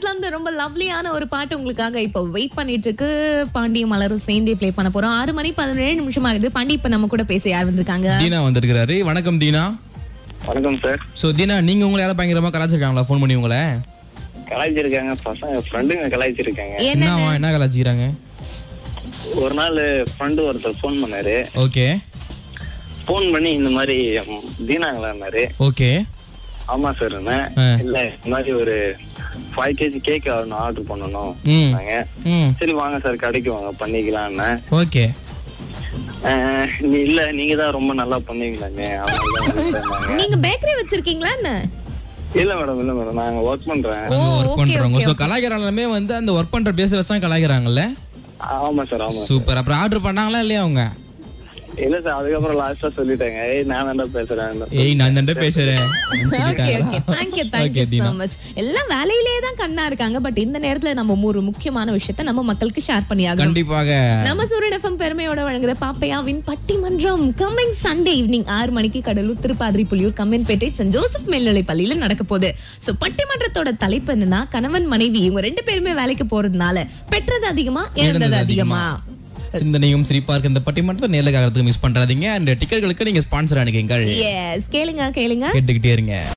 படத்துல இருந்து ரொம்ப லவ்லியான ஒரு பாட்டு உங்களுக்காக இப்போ வெயிட் பண்ணிட்டு இருக்கு. பாண்டியும் மலரும் சேர்ந்தே ப்ளே பண்ண போறோம். 6 மணி 17 நிமிஷம் ஆகுது. பாண்டி இப்ப நம்ம கூட பேச யார் வந்திருக்காங்க? தீனா வந்திருக்காரு. வணக்கம் தீனா. வணக்கம் சார். சோ தீனா, நீங்க உங்களை யாராவது பயங்கரமா கலாச்சிருக்காங்களா? ஃபோன் பண்ணி உங்களை கலாய்ச்சிருக்காங்க, பசங்க ஃப்ரெண்டுங்க கலாய்ச்சிருக்காங்க. என்ன கலாச்சிக்கிறாங்க? ஒரு நாள் ஃப்ரெண்டு ஒருத்தர் ஃபோன் பண்ணாரு. ஓகே. ஃபோன் பண்ணி இந்த மாதிரி தீனாங்களான்னாரு. ஓகே. ஆமா சார். இல்ல இந்த மாதிரி ஒரு 5 kg கேக் ஆர்டர் பண்ணணும். சரி வாங்க சார் கடைக்கு வாங்க பண்ணிக்கலாம்னு. ஓகே. இல்ல நீங்க தான் ரொம்ப நல்லா பண்ணுவீங்களாங்க. நீங்க பேக்கரி வச்சிருக்கீங்களா என்ன? இல்ல மேடம் நாங்க ஒர்க் பண்றேன். ஒர்க் பண்றவங்க சோ கலாய்க்கறாங்களே வந்து அந்த ஒர்க் பண்ற பேச வச்சா கலாய்க்கறாங்கல்ல. ஆமா சார் ஆமா. சூப்பர். அப்புறம் ஆர்டர் பண்ணாங்களா இல்லையா அவங்க? இல்ல சார், அதுக்கப்புறம் லாஸ்டா சொல்லிட்டாங்க, நான் தான்டா பேசுறேன். நான் தான்டா பேசுறேன். Thank you so much. எல்லாம் வேலையிலே தான் கண்ணா இருக்காங்க. பட் இந்த நேரத்துல நம்ம ஒரு முக்கியமான விஷயத்தை நம்ம மக்களுக்கு ஷேர் பண்ணியாகணும். கண்டிப்பாக. நம்ம சூரியன் எஃப்எம் பெருமையோட வழங்குற பாப்பையாவின் பட்டிமன்றம் கம்மிங் சண்டே ஈவினிங் 6 மணிக்கு Cuddalore, Thiruppathiripuliyur, Kammanpettai, Saint Joseph மேல்நிலை பள்ளியில நடக்க போகுது. சோ பட்டிமன்றத்தோட தலைப்பு என்னன்னா, கணவன் மனைவி இவங்க 2 பேருமே வேலைக்கு போறதுனால பெற்றது அதிகமா இழந்தது அதிகமா. சிந்தனையும் சிரிப்பா இருக்க இந்த பட்டிமன்றத்தை நேர்ல காக்கிறதுக்கு மிஸ் பண்றாதீங்க. அந்த டிக்கெட்டுகளுக்கு நீங்க ஸ்பான்சர் அனுப்புங்க. எஸ், கேளுங்க கேட்டுக்கிட்டே இருங்க.